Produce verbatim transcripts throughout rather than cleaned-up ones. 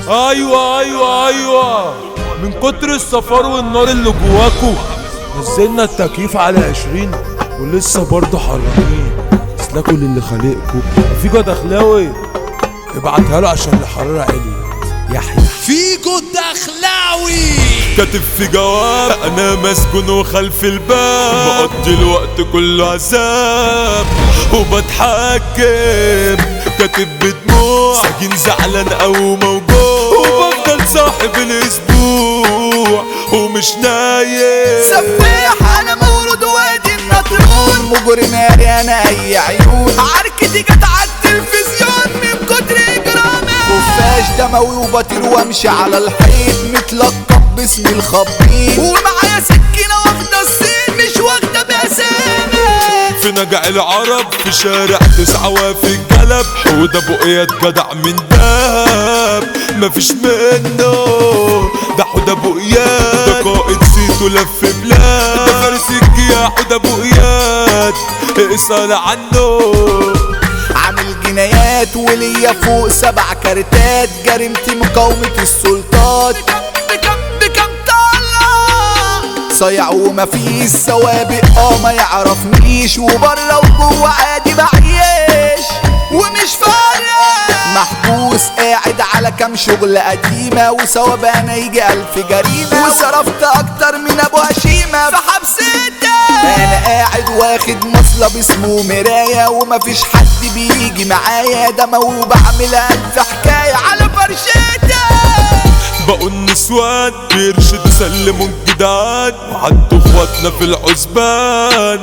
ايوه ايوه ايوه، من كتر السفر والنار اللي جواكوا نزلنا التكييف على عشرين ولسه برضه حرانين. اسلكوا للي خالقكوا. فيجو دخلاوي ابعتها له عشان الحرارة عليت. يحيى فيجو دخلاوي كاتب في جواب انا مسكون وخلف الباب، مقضي الوقت كله عذاب وبتحكم، كاتب بدموع ساكن زعلان او موجوع، وبفضل صاحب الاسبوع ومش نايم. سفاح انا مولود وادي النطرون، مجرم ناري انا اي عيون، عركتي جت على التلفزيون من كتر اجرامي، خفاش دموي وبطير وامشي على الحيط، متلقب باسم الخبيط، ومعايا سكينه واخده السين مش واخده باسامي. في نجع العرب في شارع تسعة وفي الجلب، حوده بقيت جدع من دهب مفيش منه، ده حوده بقيات، ده قائد سيتو لف بلاد، ده فارس الجياح حوده بقيات اسأل عنه. عامل جنايات وليا فوق سبع كارتات، جريمتي مقاومة السلطات، بكم بكم طلع صايع ومفيش سوابق، اه ما يعرفنيش، وبره وجوه عادي بعيش ومش فارق، محبوس قاعد على كام شغل قديمة، وثوابانا يجي ألف جريمة، وصرفت أكتر من أبو هشيمة في حبستي، أنا قاعد واخد مصلب اسمه مراية، ومفيش حد بيجي معايا، دموي وبعمل ألف حكاية على فرشتي. بقوا النسوان بيرشد سلموا الجدعان، وعدوا اخواتنا في العزبان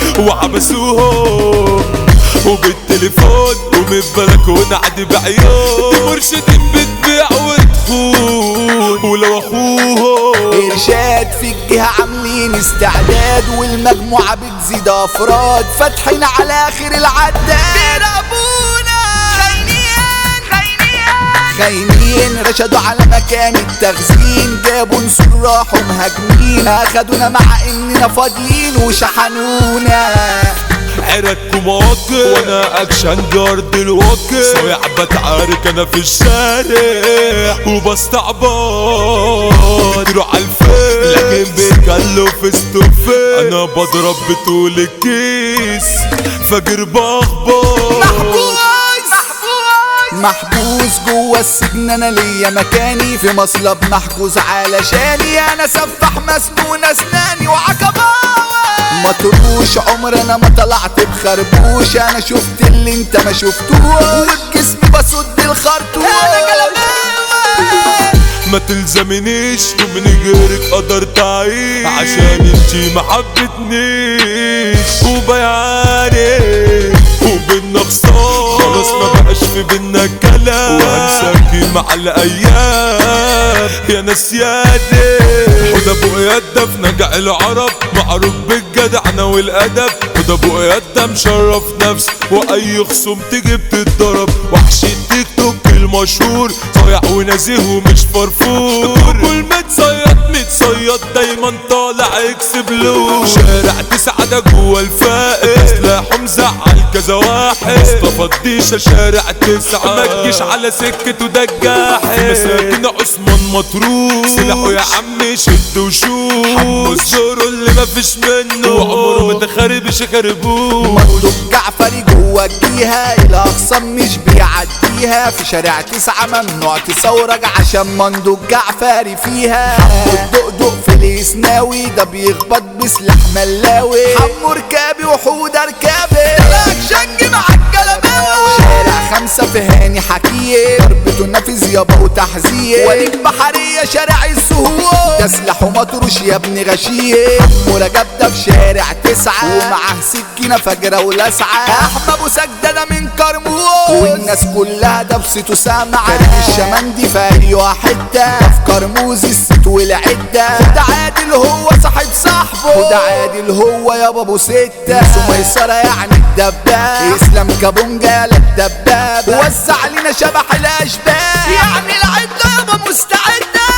وعبسوهم، وبالتليفون ومن البلكونة عادي بعيون، دي مرشدين بتبيع وتخون ولو اخوهم. إرشاد في الجهة عاملين استعداد، والمجموعة بتزيد أفراد، فاتحين على آخر العداد، بيراقبونا خاينين خاينين خاينين، رشدوا على مكان التخزين، جابوا نسور راحوا مهاجمين، أخدونا مع إننا فاضيين وشحنونا. عركوا مواقف وانا اكشن جارد الواقع، صايع بتعارك انا في الشارع وبستعبط، بيجروا عالفين لكن بيكلوا في ستوفين، انا بضرب بطول الكيس فاجر بخبط. محبوس محبوس جوه السجن، انا ليا مكاني في مصلب محجوز علشاني، انا سفاح مسنون اسناني وعكباوي، مطروش عمر انا ما طلعت بخربوش، انا شفت اللي انت ما شفتوش، وبجسمي بصد الخرطوش، انا جلباوي. ما تلزمنيش ومن غيرك قدرت اعيش، عشان انتي ما حبتنيش وبيعاني وبينا خسارة، خلاص ما بقاش في بينا كلام، وهنساكي مع الايام يا نسياني. حوده بقيات ده في نجع العرب، معروف بالجدعنة والادب، حوده بقيات ده مشرف نفس، واي خصوم تيجي بتتضرب، وحش التيك توك المشهور، صايع ونزيه ومش فرفور، كل متصيد متصيد دايما طالع اكس بلو، شارع تسعة ده جوا الفائق، سلاحه مزعل كذا واحد، مصطفى الديشة شارع تسعة، ما تجيش على سكته ده الجاحد، مساكن عثمان مطروش، سلاحه يا عمي شد وشوش، حمو الزورو اللي مفيش منه، وعمره ما تخربش خربوش، مندوب جعفري جوا الجيهة، الاخصام مش بيعديها، في شارع تسعة ممنوع تصورج عشان مندوب جعفري فيها، حمو الدقدق في الاسناوي ده بيخبط بسلاح ملاوي، حمو ركابي وحوده ركابي، تلاك شنج مع الجلباوي، شارع خمسة في هاني حكيه، ضربته نافذ يابا وتحذير، وليد بحرية شارع الزهور، ده سلاحه مطروش يا ابن غشيه، حمو رجب ده في شارع تسعة، ومعاه سكينة فجرة ولسعة، احمد ابو سجدة ده من كرموز، والناس كلها ده بصيته سامعة، كريم الشمندي في ايوه حتة، ده في كرموز الست والعدة، وده عادل هو صاحب صاحبه، وده عادل هو يابا ابو ستة، سميسرة يعني الدباب، اسلام كابونجا للدباب، وزع علينا شبح الاشباب، يعني العدة يابا مستعدة.